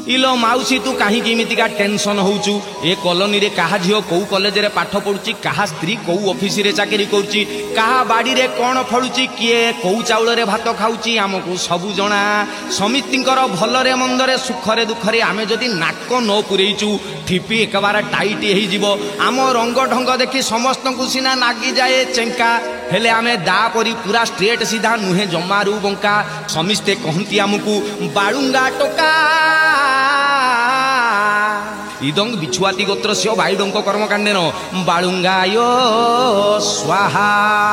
इलो माउसी तू कहीं केमितिका टेंशन होउचु ए कॉलोनी रे कहा झियो कौ कॉलेज रे पाठ पढुची कहा स्त्री कौ ऑफिस रे चाकरी करूची कहा बाड़ी रे कोन फळुची किए कौ चाउल रे भात खाउची हमकु सबु जणा समितिंकर भल रे मंद रे सुख रे दुख रे आमे जदी नाक न पुरेइचु ठिपी एक बार टाइट हेई जीवो आम रंग ढंग देखि समस्त को सिना नागी जाए चेंका हेले आमे दा परी पूरा स्ट्रेट सीधा नुहे जमारू बंका समिस्ते कहंती हमकु बाळुंगा टोका इदंग बिछुआती गोत्रस्य बाइडंक कर्मकांडेन बाळुंगायो स्वाहा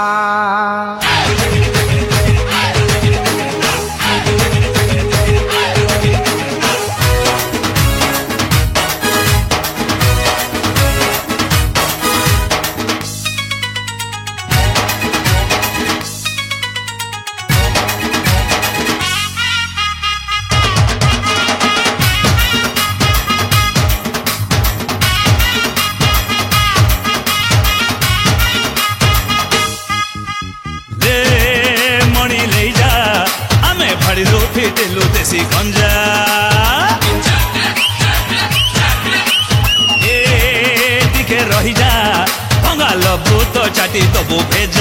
फिटेलु देसी गंजा ए दिखे रही जा भंगा लबू तो चाटी दबू भेजा